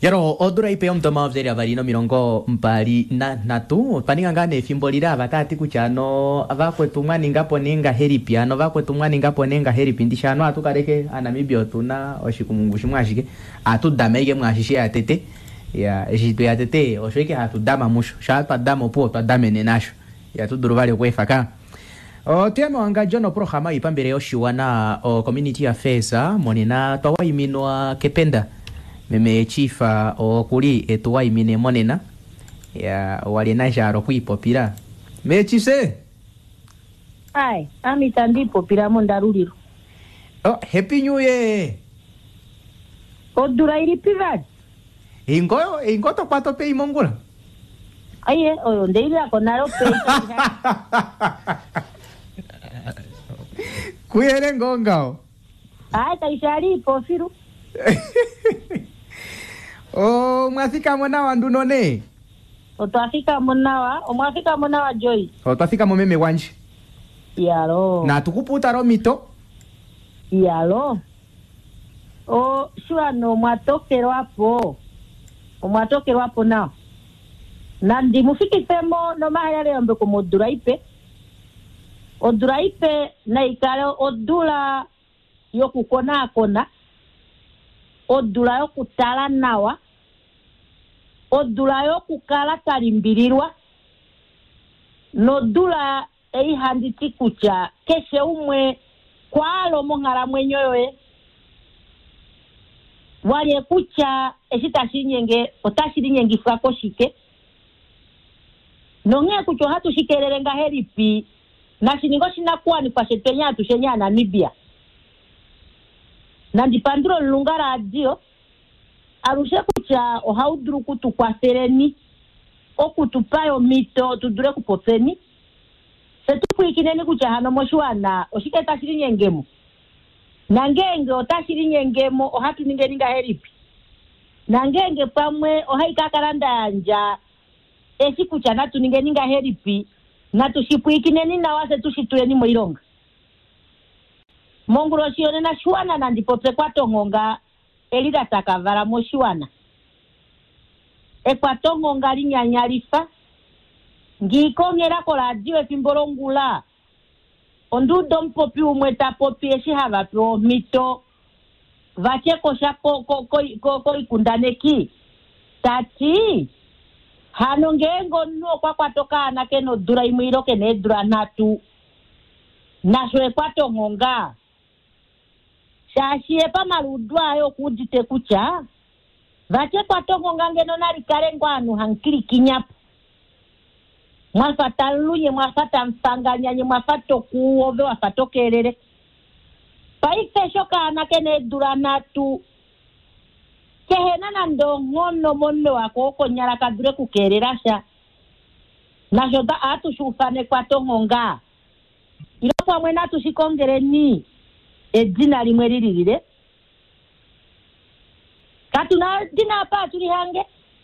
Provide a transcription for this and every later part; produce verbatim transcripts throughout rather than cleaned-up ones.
Yaro odura ipe omtoma obzeri avarino mirongo mpali na natu paninga ngane fimbolira avatati kuchano avakwetu mwana ngapo nenga heri piano avakwetu mwana ngapo nenga heri pindishano atukareke anamibio tuna oshikumungu shimwashike atudamege mwashishe atete ya ejitu ya tete oshweke hatudama musho shatu dama po twadame nenasho ya tuduruvale kwefaka o tema wanga jono programa ipambere yoshiwana o community affairs monena twawayiminwa kependa meme chifa o kuli etuwa imine monena ya walina jaro kuipopira mechise ai amita ndipo pira mondaruliro oh happy new year odura iri pivad ingo ingo to pato pe imongula aye oyo ndeira konaro pe kuyere ngongao ai taishari pofiru o mwafika mwana ndunone o twafika munawa o mwafika munawa joy o twafika momeme wanje yalo na tukuputa ro mito yalo o shwano mwatokero hapo o mwatokero hapo na na ndi mufikisemo no mahali yombe ko moduraipe oduraipe na ikalo odula yokukona kona odula yokutala nawa odula yokukala talimbirirwa nodula eihanditi kucha keshe umwe kwalo mongala mwenyowe wali kucha eshitashinyenge otashinyengifwa koshike nonge kucho hatu shikererenga heripi na shiningo shinakuani kwa shetenya tushenya Namibia nandi pandro lunga radio arushe kucha ohauduru kutu kwa sereni okutupayo mito tudure kupopeni setu kuikineni kucha hano moshwana oshike tashiri nyengemo nangenge otashiri nyengemo ohatu ninge ninga heripi nangenge pamwe ohaikakaranda yanja esi kucha natu ninge ninga heripi natu shipuikineni na wase tushituleni moironga monguro shione na shwana na ndipope kwa tongonga elida takavara moshwana e kwa tongonga linyanyalifa ngikongera ko radio epimbolongula ondudo mpopi umweta popi eshi hava pro mito vacheko shako ko ko ko, ko ikundaneki tati hano ngengo no kwa kwatoka na keno dura imwiro kene dura natu nashwe kwa tongonga shashie pa maludwa yo kudite kucha vache kwa tongo ngange nona likare ngwanu hankili kinyapu mwafata lunye mwafata mfanganya nye mwafato kuove wafato kelele paife shoka anakene duranatu kehena na ndongono mono wako oko nyara kadure kukererasha na shoda atu shufane kwa tongo nga ilopo amwena tushikongere ni edina limwe lilile katuna dina pa tuli hange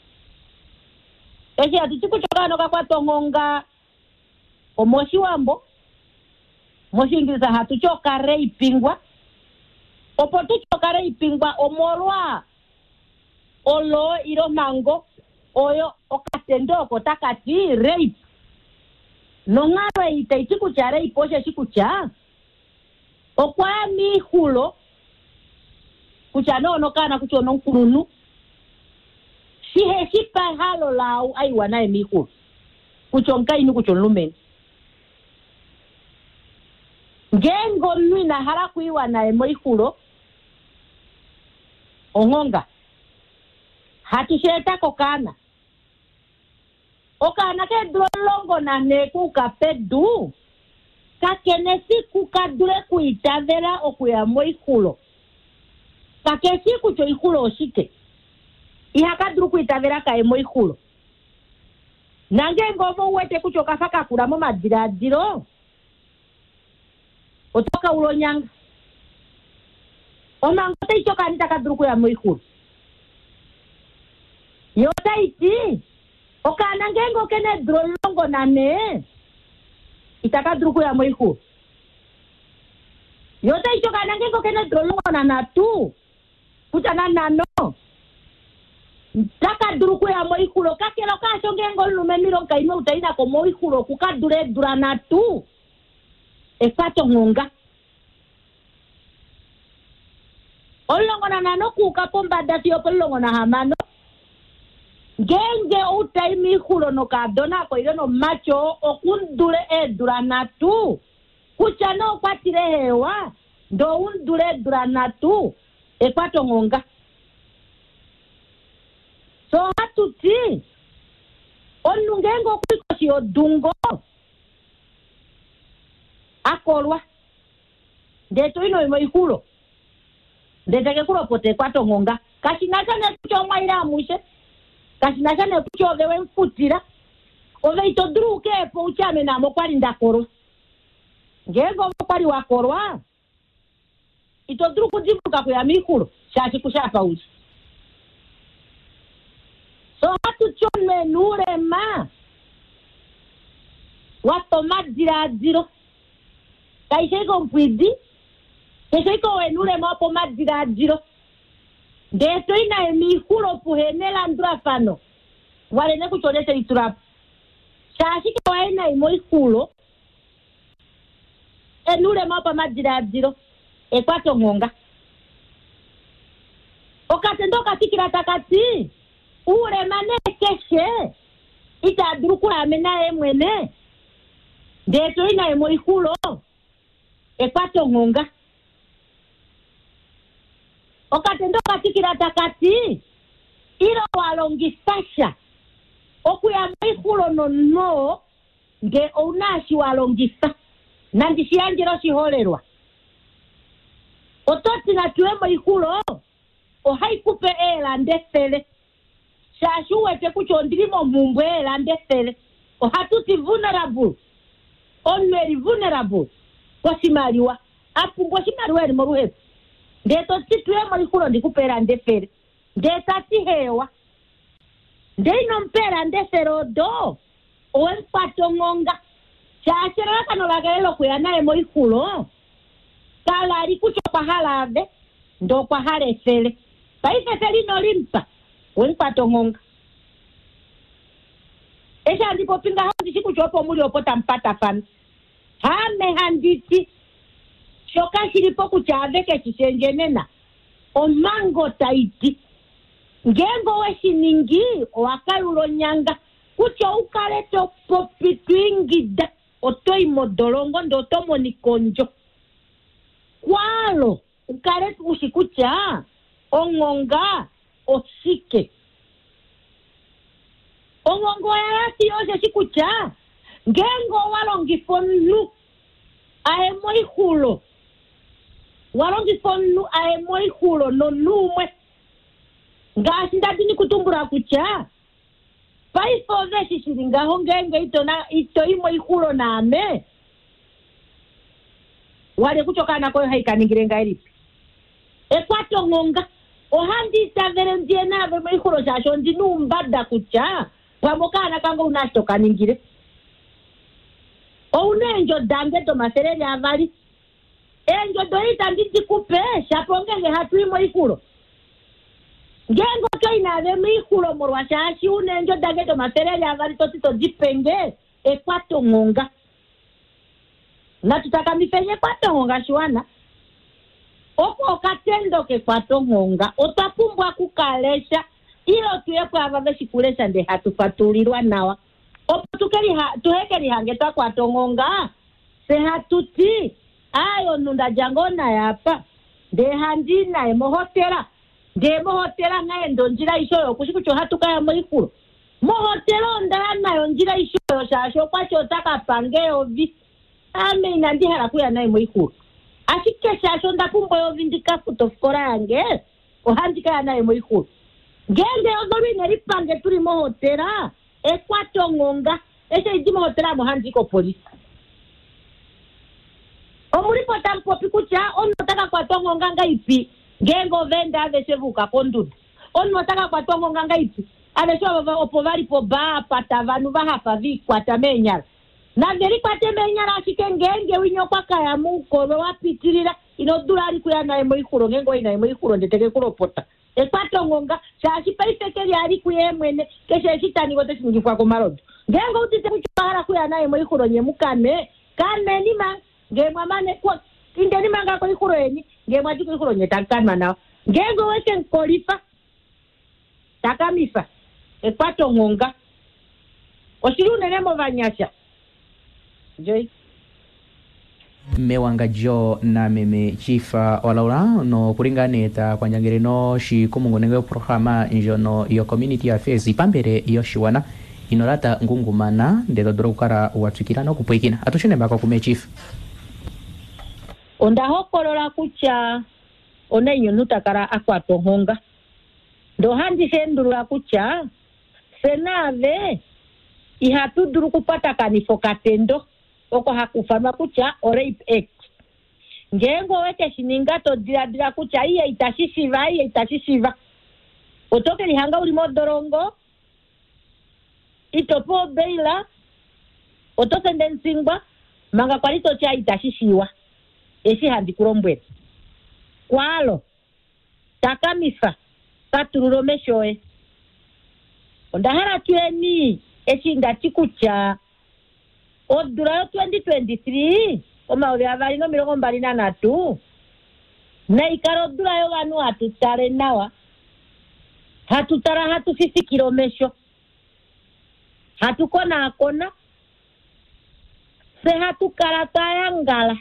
eshi atuchikuchoka no kwa tongonga omoshi wambo moshi ingiriza hatuchoka rei pingwa opo tuchoka rei pingwa omolwa olo iro mango oyo okatendo kotakati rei nongaro ite ichikucha rei poshe chikucha okwa mihulo kucha nono kana kucho nonkurunu sihe sipa halo lau ai wanae mihulo kucho nkai ni kucho lumen ngengo nwina haraku iwa nae mihulo ongonga hatusheta kokana okana ke drolongo na neku kapedu kakenesi kukadure kuitavera okuya moikulo kakesi kucho ikulo oshike ihakaduru kuitavera kae moikulo nange ngomo wete kucho kafaka kuramo madiradiro otoka ulonyanga omangote icho kanita kaduru kuya moikulo yota iti okana ngengo kene drolongo nane itakadruku ya moiku yote icho kana ngengo kene drolongo na natu kutana nano Taka duruku ya moikulo kakelo kasho ngengo lume miro kaino utaina ko moikulo kukadure durana tu. Ekwato ngonga. Olongona nano kuka pomba dati opolongona hamano. Genge utaimi kulo no kadona ko irono macho okundure e durana tu. Kuchano kwatire hewa ndo undure durana tu. Ekwato ngonga. So hatuti onungengo kuliko si odungo akolwa ndeto ino imo ikulo ndeteke kulo pote kwato ngonga kashinaka ne kucho mwaira mushe kashinaka ne kucho ogewe mfutira ove itodruke po uchame na mokwari ndakoro ngengo mokwari wakorwa itodruku jibuka kuya mikulo shashi kushapa uchi. So hatu chonme nure ma wato madira ziro kaisheko mpwidi kaisheko wenure ma wapo madira ziro deto ina emi huro puhenela ndura fano wale neku chonese iturapu shashike wa ina imo ikulo enure ma wapo madira ziro ekwato ngonga okatendo katikira takati ure mane keshe ita durukula amena emwene ndeto ina emo ikulo ekwato ngonga okatendo katikira takati ilo walongisasha okuya ikulo no no nge unashi walongisa nandishi yanjiro shiholerwa ototi na tuemo ikulo ohaikupe ela ndefele shashuwe te kuchondirimo mumbwe lande sele o hatuti vulnerable onweri vulnerable kwa simaliwa apu kwa simaliwa ni moruhepu ndeto tituwe molikulo ndikupera ndefere ndeta tihewa ndeino mpera ndefero do owe mpato ngonga shashera kano lagalelo kuyanae molikulo kala alikucho kwa halave ndo kwa hale sele paife selino limpa wenpato ngonga esha ndipo pinga handi siku chopo muri opota mpata fan hame handiti shoka shilipo kuchaveke chishengenena omango taiti ngengo weshiningi wakalulo nyanga kucho ukaleto popitwingida otoi modolongo ndo tomo nikonjo kwalo ukaleto ushikucha ongonga osike ongongo yarati yose sikucha ngengo walongifonu aemo ikulo walongifonu aemo ikulo no numwe ngasi ndadini kutumbura kucha paifo vesi shiringaho ngenge ito na ito imo ikulo name wale kuchoka na koyo haikaningirenga ilipi ekwato ngonga ohandi savere ndiena ave mwikuro chasho ndinu mbada kucha wamokana kango unashtoka ningire o unenjo dange to maserele avari enjo doita nditi kupesha pongenge hatu imo ikuro ngengo kaina ave mwikuro morwa shashi unenjo dange to maserele avari totito jipenge ekwato ngonga na tutaka mifenye kwato ngonga shwana oko katendo ke kwato ngonga otapumbwa kukalesha ilo tuyepo abave shikulesha nde hatupatulirwa nawa opo tukeli ha tuhekeli hangeta kwato ngonga se hatuti ayo nunda jangona yapa de handina e mohotela de mohotela ngaye ndo njira ishoyo kushikucho hatukaya moikuro mohotela ndana yo njira ishoyo shasho kwacho taka pangeo vi ame inandihala kuya naye moikuro ashike shasho ndakumbo yo vindika kutofkora yange ohandika naye moikuro ngende ozorine ripange turi mohotela ekwato ngonga eshe iji mohotela mohandiko polisi omuripo tampopi kucha onotaka kwato ngonga ngaipi ngengo venda aveshevuka kondudu onotaka kwato ngonga ngaipi avesho opo varipo ba pata vanu vahafa vikwata menyala na veri kwate menyala ashike ngenge winyo kwa kaya muko wapitirira inodura ari kuya naye moikuro ngengo ina moikuro ndeteke kuropota ekwatongonga shashi paifekeli ali kuyemwene keshe shitani gote shingifwa ko marodo ngengo utite kuchara kuya naye mo ikuro nyemukane kane nima ngemwa mane kwa inde nima ngako ikuro yeni ngemwa jiko ikuro nyetakanwa na ngengo weke nkolifa takamisa ekwatongonga osirune nemo banyasha joy mewanga jo na meme chifa walaura no kuringaneta kwa njangere no shi kumungonenge programa njono yo community affairs ipambere yo shiwana inorata ngungumana ndedo dorokara watukira no kupwekina atushene bako kume chief onda hokolola kucha ona nyonuta kara akwatongonga ndo handi sendura kucha senave ihatuduru kupata kanifo katendo oko hakufama kucha o rape act ngengo weke shininga to dira dira kucha iye itashishiva iye itashishiva otoke lihanga uli modorongo itopo beila otoke ndensingwa manga kwalito cha itashishiwa eshi handi kurombwe kwalo takamisa katururo meshoe ondahara tueni eshi ndachikucha odura twenty twenty-three omawe avali no mirongo mbali na natu na ikaro dura yo wanu hatutare nawa hatutara hatu fifty kilomesho hatukona akona se hatukarata yangala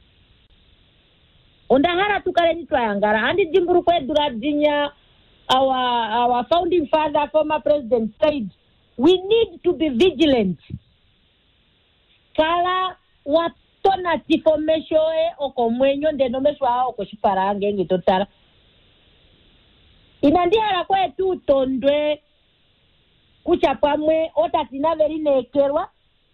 ondahara tukare nitwa yangala andi jimburu kwe dura dinya our our founding father former president said we need to be vigilant kala watona tifomeshoe okomwenyo ndenomeshwa okoshiparange ngitotara inandiara kwetu tondwe kuchapamwe otatina veri nekerwa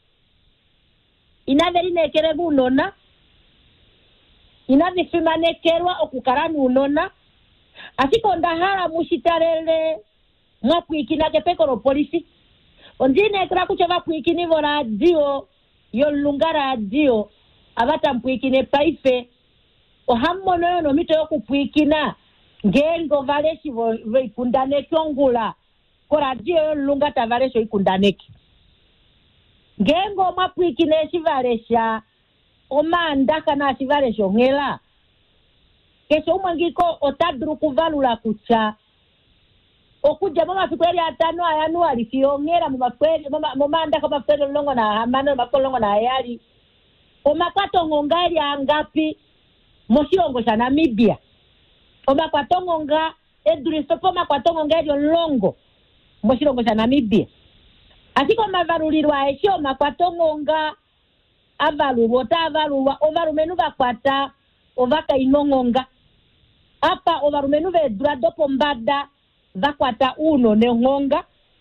ina veri nekere bunona ina vifima nekerwa okukarani unona asiko ndahara mushitarele mwakwikina kepekoro polisi ondine kra kuchava kwikini vora dio yo lungara dio abata mpwikine paife ohammono no mito yokupwikina ngengo valeshi vo ikundane kyongula kora dio yo lungata valesho ikundaneki ngengo mapwikine shivalesha omanda kana shivalesho ngela kesho umangiko otadru kuvalula kucha okuja mama fikweli atano ayanu alifiyongera mu makweli mama momanda kama kweli longo na hamano makolongo na ayali omakatongo ngali angapi moshiongo cha Namibia omakatongo nga edurisopo makatongo ngali longo moshiongo cha Namibia asiko mavalulirwa esho makatongo nga avalu wota avalu wa ovarumenu bakwata ovaka inongonga apa ovarumenu ve dradopo mbada vakwata uno ne ngonga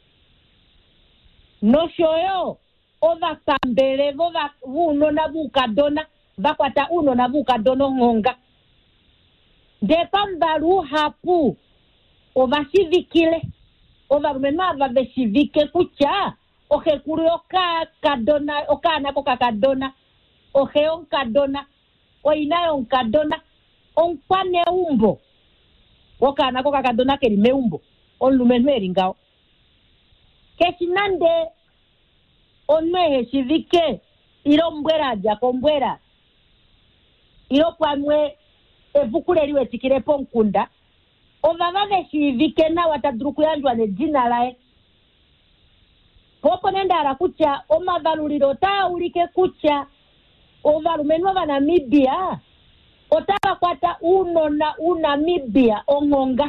no shoyo ova kambele vova uno na bukadona vakwata uno na bukadona ngonga de pambaru hapu ova civikile ova rumena va vesivike kucha oke kurioka kadona okana koka kadona oke on kadona oinayo on kadona on pane umbo okana koka kadona keri meumbo on lumenweri ngao kesinande onwe civike iro mbwera ja kombwera iro pamwe evukule liwe tikire ponkunda ovavave civike na watadruku yanjwa ne jina lae popo nenda ara kucha omavaluliro ta ulike kucha ovalumenwa va Namibia otaba kwata uno na unamibia ongonga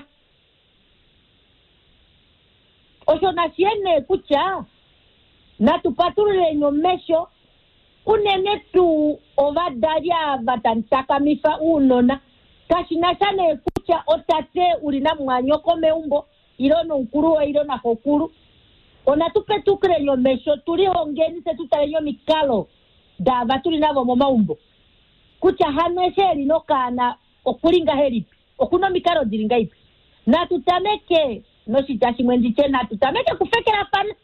osho na siene kucha na tupatule nyomesho unene tu ovadaria vatantaka mifa unona kashina chane kucha otate ulina mwanyoko meumbo ilono nkuru ilona kokuru ona tupe tukre nyomesho tuli hongeni se tutale mikalo dava tulina vo maumbo kucha hanwesheri no kana okulinga heripi okuno mikaro diringa ipi na tutameke no shitashi mwendi chena tutameke kufekera pana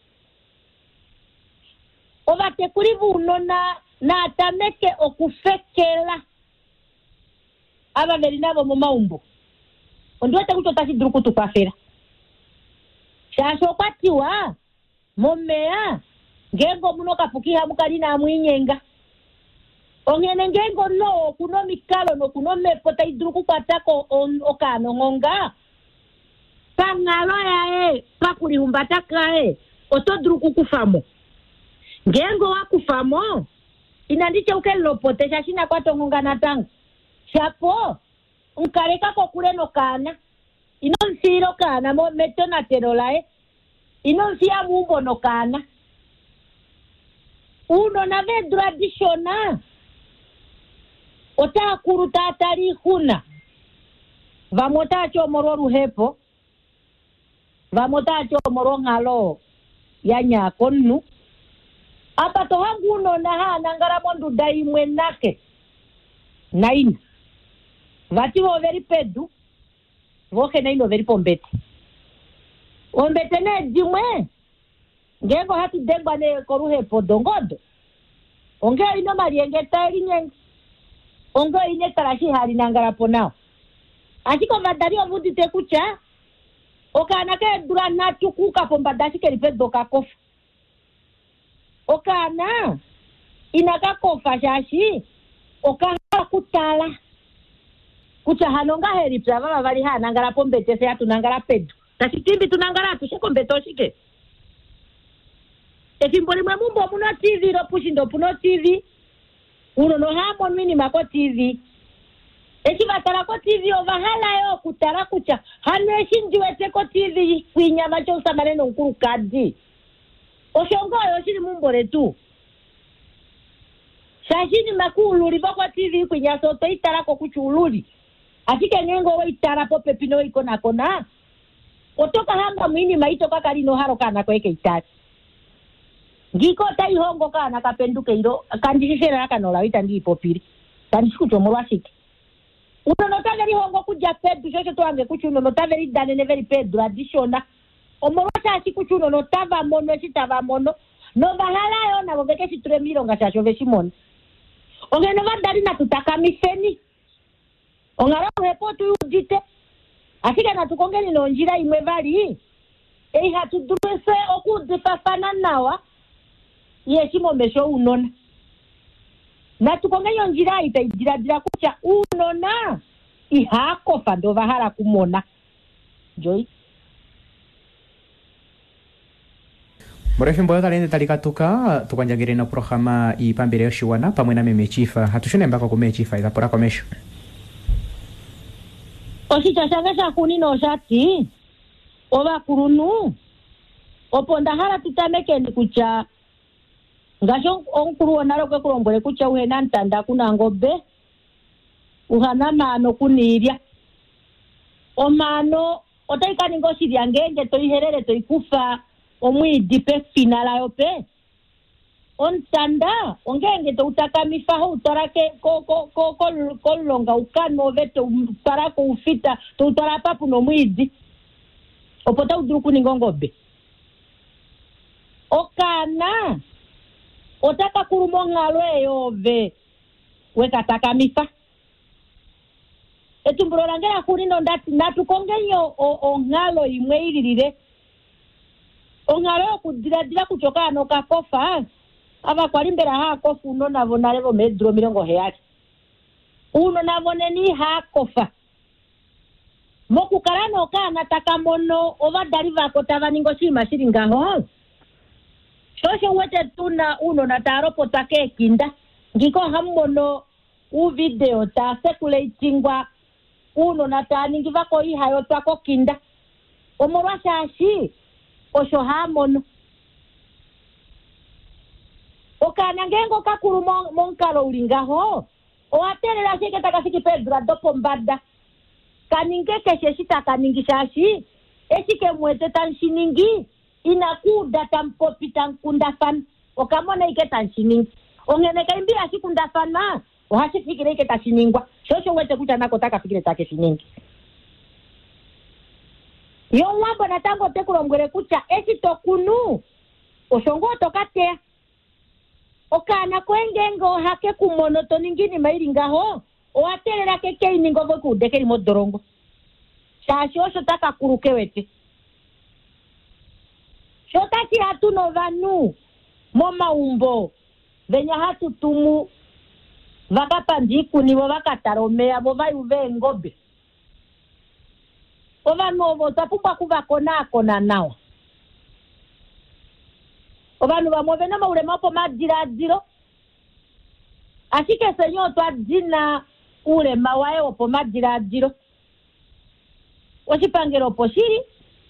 ovate kulivu unona na atameke okufekela aba veri nabo mu maumbo ondote kuchota chiduruku tukafera shasho kwatiwa momea ngengo muno kapukiha mukalina mwinyenga ongene ngengo no kuno mikalo no kuno mepota iduruku kwatako okano ngonga pangalo yae pakuli humbataka e otoduruku kufamo ngengo wakufamo inandiche ukelopote shashina kwato ngonga natanga chapo unkareka kokuleno kana inonsiro kana mo metona terolae inonsia mumbo no kana uno na ve traditiona ota kuruta atari huna vamota chomoro ruhepo vamota chomoro ngalo yanya konnu apa to hangu no na ha nangara mondu daimwe nake naina vati vo veri pedu voke naino veri pombete ombete ne dimwe ngengo hatu dengwa ne koruhe podongodo onge ino marienge tairi nyenge onge ine tarashi hari nangara ponao asiko vadari ovudi tekucha okana ke dura na chukuka pombadashi ke ripedo kakofa okana inaka kofa shashi okana kutala kucha hanonga heri prava vari hana ngara pombete se atunangara pedu tasitimbi tunangara tushekombeto shike efimboli mwe mumbo muno T V ro pushindo puno T V uno no hamo mini mako T V eki batara ko T V ovahala yo kutara kucha hane shinjiwete ko T V kwinyama cho samane no nkuru kadi oshongo yo shiri mumbo retu shashini makulu riboko T V kwinya soto itara ko kuchululi asike nyengo we itara po pepino iko na kona otoka hanga mwini maitoka kali no haro kana kweke itari ngiko tai hongo kana kapenduke iro kandishira kana lawita ndi popiri kandishuto mulwashiki uno notaveri hongo kuja pedu shosho twange kuchuno notaveri dane ne veri pedu adishona omolwata asikuchuno notava mono chitava mono no bahala yo na boveke chiture mironga chacho veshimono ongeno vandari na tutaka miseni ongara reportu udite asika na tukongeni no njira imwe vali ei hatudurese okudifafana nawa yeshimo mesho unona na tukongenyo njira ita njira dira kucha unona ihako fando vahala kumona joy Mrefu mboyo kalende talikatuka tukanjagire na programa ipambire yoshiwana pamwe na meme chifa hatushone mbako kume chifa izapora komesho Osita shangasha kunino shati oba kurunu oponda hala tutameke ndi kucha ngasho onkuru onaro kwe kurombole kucha uhena ntanda kuna ngobe uhana mano kunirya omano otaikani ngoshi lyangenge toiherere toikufa omwidi pe finala yope ontanda ongenge to utakamifa ho utarake ko ko ko ko longa ukano veto utarako ufita to utarapa puno mwidi opota uduruku ningongobe okana otaka kurumonga lweyove weka takamifa etumburo langera kunino ndati natukongenyo ongalo imwe iririre ongalo kudiradira kuchoka no kakofa aba kwalimbera ha kofu no nabona levo medro mirongo heyati uno nabone ni ha kofa moku karano kana takamono ovadari vako tavaningo shima shiringaho shosho wete tuna uno nataro potake kinda ngiko hammono u video ta circulatingwa uno nataningi vako ihayo twako kinda omorwa shashi osho hamono okana ngengo kakuru mon, monkalo ulingaho oatelela sheke takasiki pedra dopo mbada kaninge kesheshita kaningi shashi eshike mwete tanshiningi inakuda tampopi tankundafan okamona ike tanshiningi ongene kaimbi ashikundafana ohashifikire ike tashiningwa shosho wete kucha nako takafikire take shiningi yo wambo natango tekulongwere kucha eshitokunu oshongo tokatea okana kwengengo hake kumonoto ningini mairingaho oatelera keke iningo voku dekeri modorongo shashosho taka kurukewete shotaki hatu no vanu moma umbo venya hatu tumu vakapandiku nivo vakataromea vo vayuve ngobe ovanu ovo tapumba kuvakona akona nawa ovanu vamove na maulema po madiradziro ashike senyo twadzina ulema wae opo madiradziro oshipangero poshiri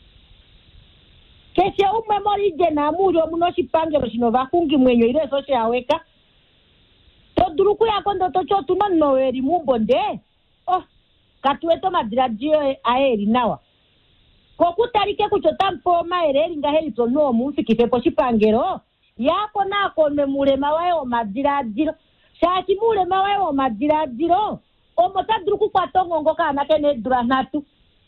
keshe umwe mori jena muri omuno shipangero shino vakungi mwenyo ile soshe aweka to duruku yako ndo tocho tuno noweri mubonde oh katueto madiradziro aeri nawa kokutarike kuchota mpoma ereri ngaheli to no mufiki po shipangero yako nako memulema wae o madiradziro shaki mulema wae o madiradziro omota duruku kwatongo ngoka nakene duranatu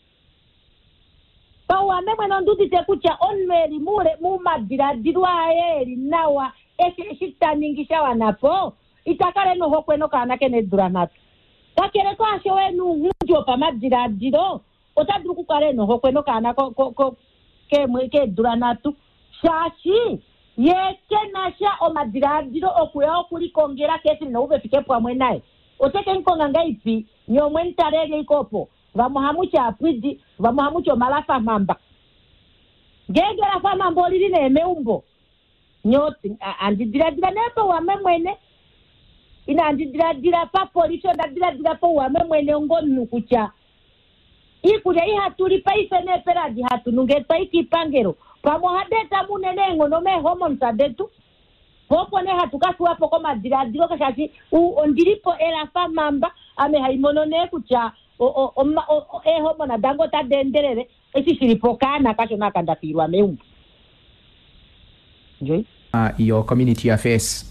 Pawa memwe nonduti tekucha onmeri mure mumadiradziro aeri nawa eshe shitaningisha wanapo itakare no hokweno kana kene duranatu kakere ko ashe wenu hunjo pa madiradziro otaduru kukare no hokweno kana ko ko ke ke duranatu shashi yeke nasha o madiradziro okuya okuri kongera kesi no ube fike pwa mwenae oteke nkonga ngaipi nyomwe ntarege ikopo vamuhamucha apwidi vamuhamucho malafa mamba ngegera fa mambo lili ne meumbo nyoti andidiradira nepo wamemwene ina andidiradira pa police ndadiradira po wamemwene ngonu kucha ikuja ihatuli paise ne peradi hatu nungeta ikipangero pamohadeta munene ngono me homon sadetu popo ne hatu kasuwapo ko madiradiro kashashi u ondiripo era fa mamba ame haimono ne kucha o o o, o, o e homo na dango ta denderere esi filipokana kasho nakandapirwa meumbu njoi uh, your community affairs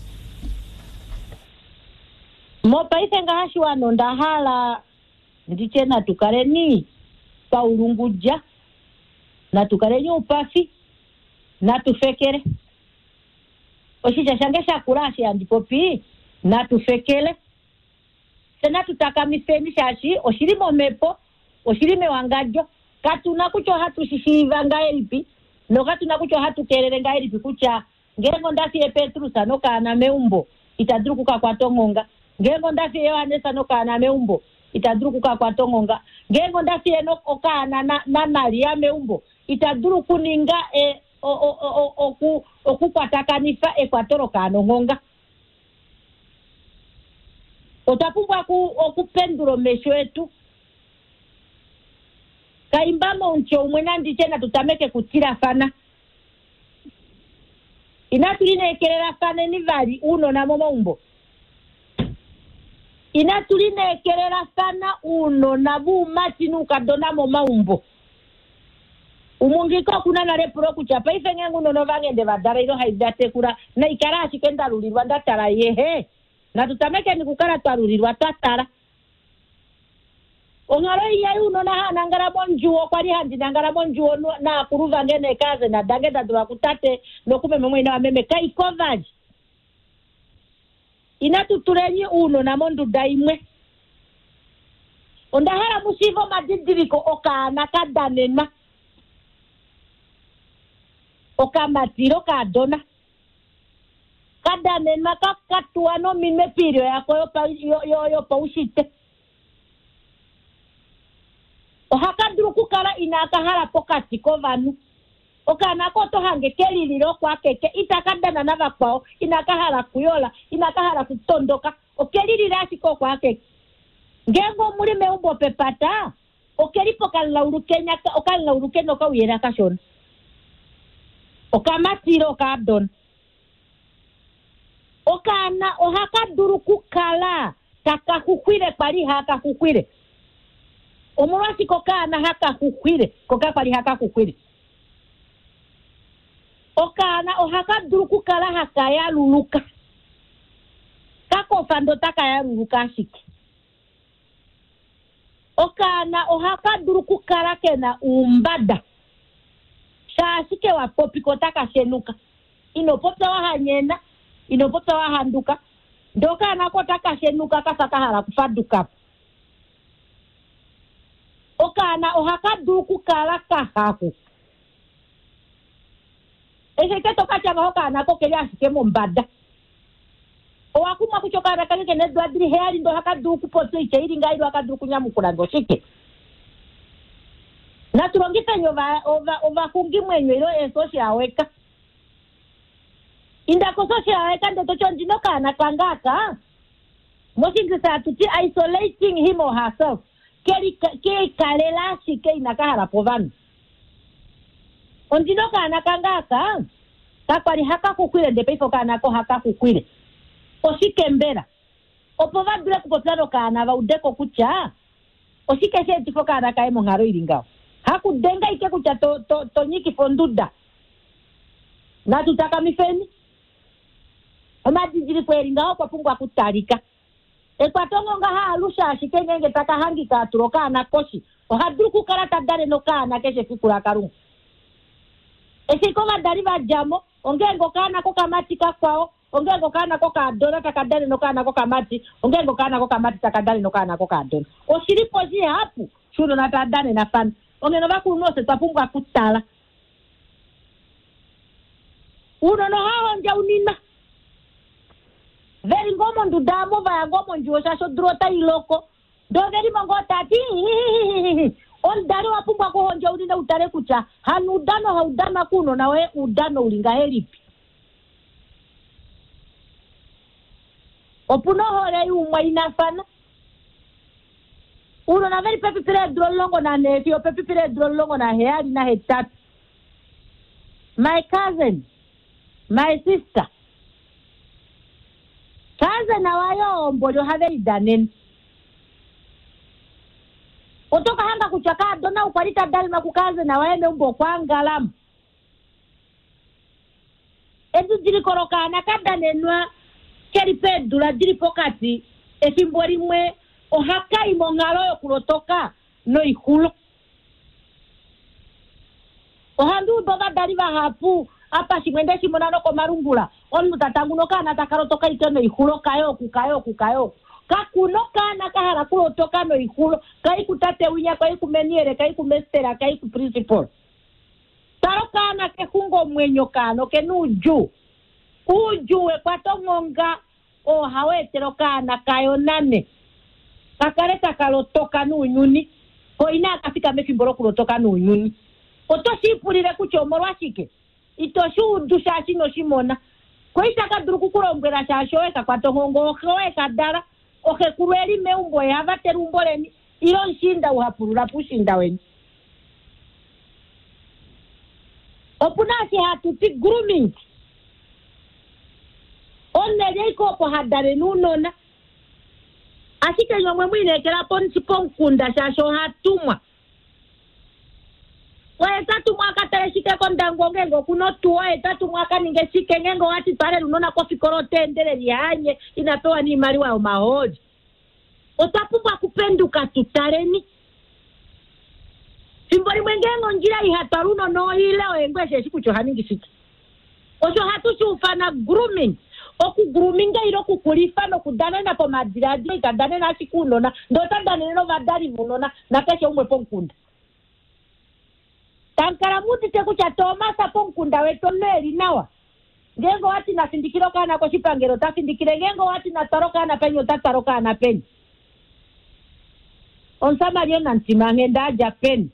mo paise ngahashi wano ndahala ndichena tukareni paulunguja na tukareni upafi na tufekere oshisha shangesha kurashi andipopi na tufekele tena tutakamiseni shashi oshirimo mepo oshirime wangajo katuna kucho hatu shishiva ngaelipi no katuna kucho hatu kerere ngaelipi kucha ngengo ndasi e Petrusa no kana meumbo itadrukuka kwa tongonga ngengo ndasi e Yohanesa no kana meumbo itadrukuka kwa tongonga ngengo ndasi e no okana na, na Maria meumbo itadruku ninga e o o o oku okukwatakanisa ekwatoro kana ngonga otapumba ku okupenduro mesho etu kaimbamo ncho umwena ndichena tutameke kutira fana inatuline ekerera fana ni vali uno na momombo inatuline ekerera fana uno na bumati nuka donamo maumbo umungiko kuna na repro kuchapa ifenge nguno no vangende vadara ilo haidate kura na ikarashi kenda lulirwa ndatara yehe na tutameke ni kukara twarurirwa tatara ongaro iya uno na hana ngara bonjuo kwali handi na ngara bonjuo na kuruva ngene kaze na dageda dwa kutate no kume memwe na meme kai coverage inatuturenyi uno na mondu daimwe ondahara musivo madidiriko okana kadanena okamatiro kadona kadane makakatwa no mime pirio yako yo pa yo yo, yo pa ushite ohakadru kukala inakahara pokati ko vanu okana ko to hange keliliro kwa keke itakadana na vakwao inakahara kuyola inakahara kutondoka okelilira siko kwa keke ngengo muri meumbo pepata okelipo kalaurukenya okalaurukeno ka uyera kashona okamatiro kadon okana ohaka duruku kala taka kukwire pali haka kukwire omurasi kokana haka kukwire koka pali haka kukwire okana ohaka duruku kala haka ya luluka kako fando taka ya luluka shiki okana ohaka duruku kala kena umbada shashike wa popi kotaka shenuka ino popta wa hanyena inopota wa handuka ndoka anakota kashenuka kasaka hala kufaduka okana ohakaduku kala kahaku ese keto kacha bahokana ko kele asike mombada owakuma kuchokana kale kene dwadri heali ndo hakaduku poto ichairi ngairo hakaduku nyamukula ndo shike na turongita nyova ova ova kungi mwenyo ilo esoshi aweka inda kososhi aweka ndo tocho njino kana kangaka mosingisa tuti isolating him or herself keri ke kalela shike inakahara povani ondino kana kangaka takwari haka kukwile ndepefo kana ko haka kukwile osike mbera opova bila kupotlano kana va udeko kucha osike se tifo kana kai mongaro iringao haku denga ike kucha to to, to nyiki fonduda na tutaka mifeni ama dijiri kwa iringao kwa pungu akutarika ekwatongo nga halusha ashike ngenge taka hangi katuroka na koshi ohaduku karata dare no kana keshe fikura karungu esikoma dariva jamo ongengo kana ko kamati kakwao ongengo kana ko kadora takadare no kana ko kamati ongengo kana ko kamati takadare no kana ko kadora osiripo ji hapu shuno na tadane na fan ongeno bakunose tapungwa kutala uno no hawo nja unina veri ngomo ndudamo vaya ngomo njuosha so drota iloko do veri mongo tati on dare wapungwa ko honja unina utare kucha hanudano haudama kuno nawe udano ulinga helipi opuno hore umwa inafana uno na veri pepi pire drolongo na nefi o pepi pire drolongo na heari na hetatu my cousin my sister kaze na wayo ombolyo haveri danen otoka hanga kuchaka dona ukwalita dalima kukaze na waende umbo kwa ngalamu edu jiri koroka na kadanenwa keri pedula jiri pokati efimbori mwe ohaka imongalo yo kulotoka no ikulo ohandu doga dariva hapu apa shimwende shimonano ko marungula on mutatanguno kana takarotoka itono ikulo kayo kukayo kukayo kakuno kana kahara kulotoka no ikulo kai kutate winya kai kumeniere kai kumestera kai ku principal taro kana ke hungo mwenyo kano ke nuju ujuwe kwa tongonga o hawetero kana kayo nane kakareta kalotoka nunyuni ko ina kafika mefimboro kulotoka nunyuni otoshipulire kuchomorwa shike itoshudu shashi no shimona ko itaka duruku kurombera shashoweka kwa tongongo okoweka dara oke kurweli meumbo yava terumboleni iyo nshinda uhapurura pushinda weni opunasi hatuti grooming onne iko po hadare nunona asike nyomwe mwine kera ponsi ponkunda shasho hatumwa Wae tatu mwaka tere shike kondango ngengo kuno tuwa tatu mwaka ninge shike ngengo wati pare lunona kofi korote ndere lihanye inapewa ni mali wa mahoji otapumwa kupenduka tutareni simbori mwengengo njira ihataruno no ile oengweshe shiku chohaningi shiki ocho hatu chufana grooming oku grooming iro kukulifa no kudana na po madiraji ikadane na shikunona ndota dane no vadari munona na keshe umwe ponkunda tankaramuti teku cha Tomasa ponkunda weto neri nawa ngengo wati na sindikiro kana ko shipangero ta sindikire ngengo wati na taroka na penyo ta taroka na penyo on samario na ntimangenda Japan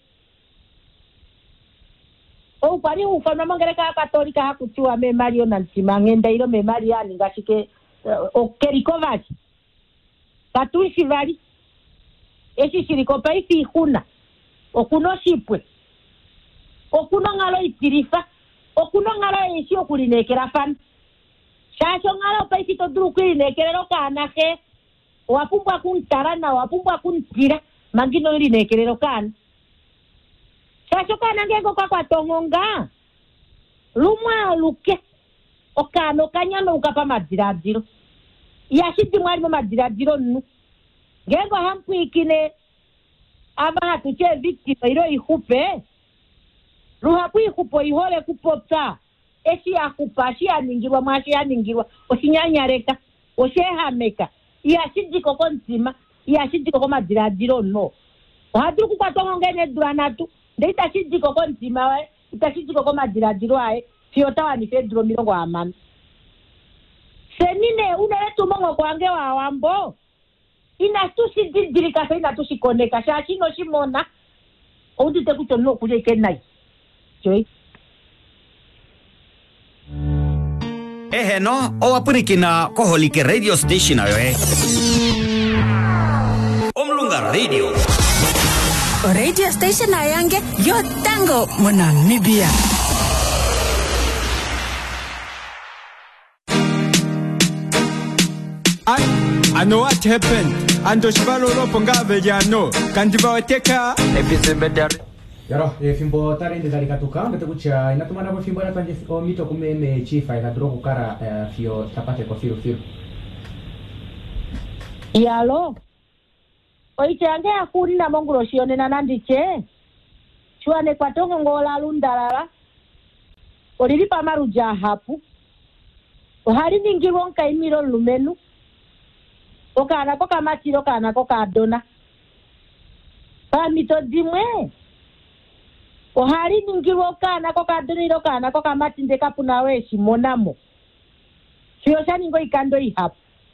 o pari ufana mangereka katolika hakutua me Mario na ntimangenda ilo me Maria ngashike uh, o Kerikovac patushi vali esi shirikopa ifi huna okuno shipwe okuno ngalo itirifa okuno ngalo esi okulinekera fan shasho ngalo paisi to drukulinekerero kana he wapumbwa kuntara na wapumbwa kuntira mangino linekerero kana shasho kana ngego kwa kwa tongonga lumwa luke okano kanyano ukapa madiradiro yashiti mwali mo madiradiro nu ngego hampuikine aba hatuche victim iro ihupe ruhapu ikupo ihole kupota esi akupashi aningirwa mwashi aningirwa osinyanyareka oshehameka yashiji koko ntima yashiji koko madiradiro no Ohaduru kwa tongonga ne duranatu. Ndeita chijiko ko ntima we. Ita chijiko ko majiradiro ae. Fiota wa ni fedro mirongo amana. Senine unele tumongo kwange wa wambo. Ina tusi dirika sa ina tusi koneka. Shashi no shimona. Oudi te kuto no kuje kenai. Choi. Ehe no, oa purikina koholike radio station ayo eh. Omlunga radio. Radio station ayange yo tango mo Namibia. I, I know what happened. Ando shibalo ropo ngave jano. Kandiba wateka. Episembedari. Yaro, e fimbo tarende dari katuka, ngete kucha inatumana kwa fimbo natanje o mito kumeme chifa ikadro kukara uh, fio tapate kwa firu firu. Yalo. Oite ange akuri na monguro shione na nandiche. Chuane kwa tongo ngola lundalala. Olilipa maruja hapu. Ohari ningi wonka imiro lumenu. Oka anako kamati oka anako kadona. Pa mito dimwe. Ohari ningi woka anako kadona oka anako kamati ndeka punawe shimonamo. Sio ningo ikando ihapu.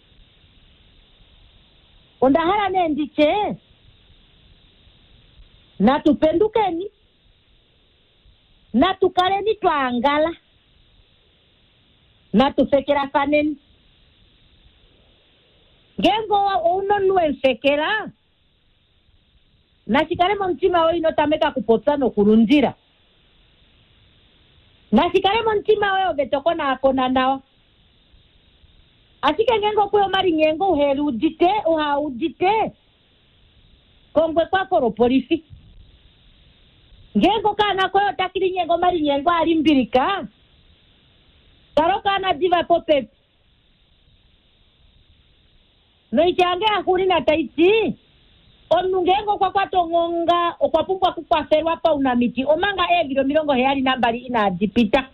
Ondahara nendiche. Na tupendukeni. Na tukareni tuangala. Na tufekera faneni. Gengo wa uno nuwe mfekera. Na shikare mtima we inotameka kupotsa no kurundira. Na shikare mtima we obetoko na akona nawa. Asike ngengo kuyo mari ngengo uheru udite, uha udite. Kongwe kwa koro polisi. Ngengo kana kuyo takiri ngengo mari ngengo alimbirika. Karo kana diva pope. No ichange akuri na taiti. Onu ngengo kwa kwa tongonga, kwa pungwa kukwa serwa pa unamiti. Omanga egiro mirongo heari nambari ina dipita.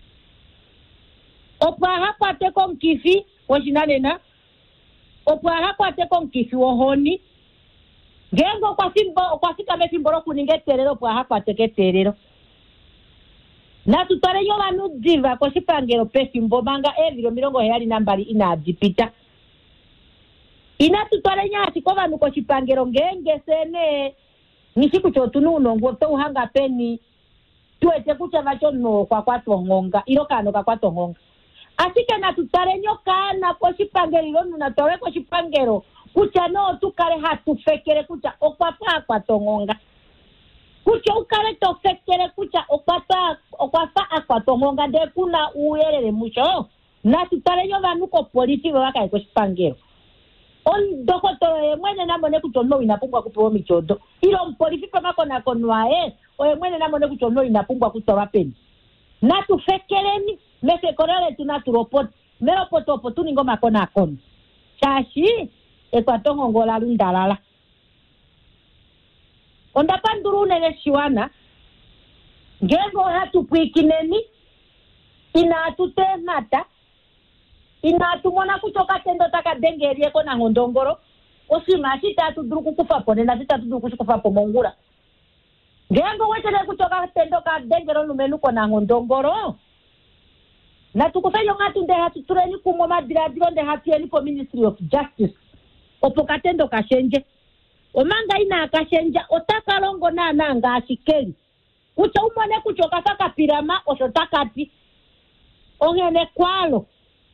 Opa hapa teko mkifi. Oshinanena opwa hapa teko mkifi wohoni gengo kwa simbo kwa sika mefimboro kuningeterero kwa hapa teketerero na tutare yo banu diva ko sipangero pefimbo manga eviro mirongo heali nambari ina dipita ina tutare nyati ko banu ko sipangero ngenge sene nisiku chotununo ngoto uhanga peni tuete kucha vacho no kwa kwato ngonga iro kano kwa kwato ngonga. Asike na tutarenyo kana kwa shipangero nuna tawe kwa shipangero kucha no tukare hatu fekere kucha okwapa kwa tongonga kucha ukare to fekere kucha okwapa okwapa kwa tongonga de kuna uyerere musho na tutarenyo vanuko polisi waka kwa shipangero on dokoto mwene namone kutono inapungwa kupewa michodo ilo mpolisi pama kona konwae oye mwene namone kutono inapungwa kutowa peni na tufekereni mese korele tunaturopot mero potopo tuningo makona kon chashi ekwatongo ngola lundalala onda panduru nele shiwana ngengo hatu puikineni ina tutemata ina tumona kutoka tendo taka dengerie kona ngondongoro osima sita tudruku kufa pone na sita tudruku kufa pomongura ngengo wetele kutoka tendo ka dengero numenu kona ngondongoro na tukufanya ngatu nde hatu tureni kumwa madiradiro nde hatu yeni po Ministry of Justice opokatendo kashenje omanga ina akashenja otaka longo na nanga ashikeli kucha umone kuchoka saka pirama osotakati ongene kwalo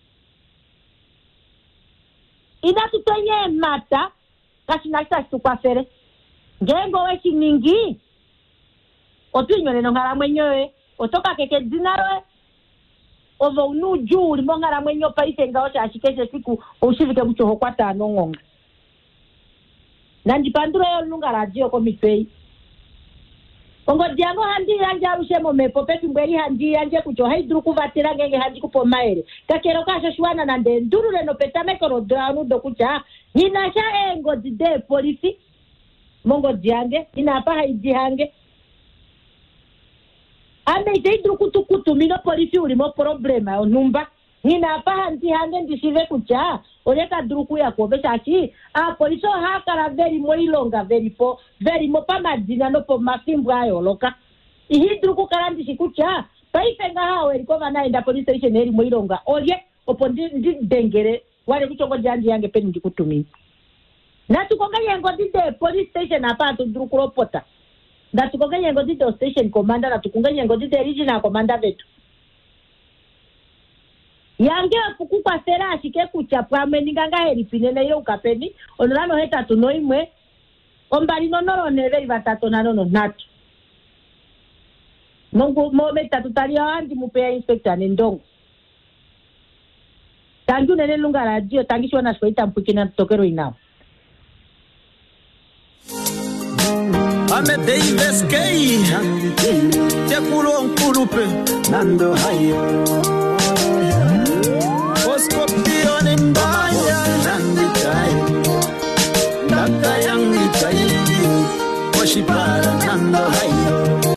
ina tutenye mata kashinakisa tukwafere ngengo weshi mingi otunyone nongara mwenyewe otoka keke dinarwe ovo unuju limongara mwenyo paise ngao cha ashikeshe siku ushivike kuchoho kwa tano ngonga nandi panduro yo lunga radio ko mitwei ongo diango handi yanje arushemo mepo petu mbeli handi yanje kucho haidru kuvatira ngenge handi kupo maere kakero kasho shwana na nde nduru leno petame koro dranu dokucha nina sha engo dide polisi mongo diange ina apa haidi hange ame idru kutu kutu mino polisi ulimo problema onumba nina paha nti hange ndisive kucha oleka druku ya kobesha chi a poliso hakara very moilonga very po very mo pamadina no po mafimbo ayo loka ihi druku karandi sikucha paifenga hawe liko vanaenda police station eri moilonga olye opo ndi dengere wale kuchongo jandi yange peni ndikutumini na tukonga yengo dide police station apa tu druku lopota na tukonga yengo dide station commander na tukonga yengo dide regional commander vetu yange kukupa sera ashike kuchapwa meninganga heri pinene yo ukapeni onurano heta tunoimwe ombali nonoro neveri batatu na nono natu Mongo mo meta tutalia andi mupea inspector nendongo tangu nene lunga radio tangishwa na shwaita mpukina tokero inao Ame Davis K Tekulo nkulupe Nando hayo Oskopio ni mbaya Nandi kai Naka yangi kai Oshipara nando hayo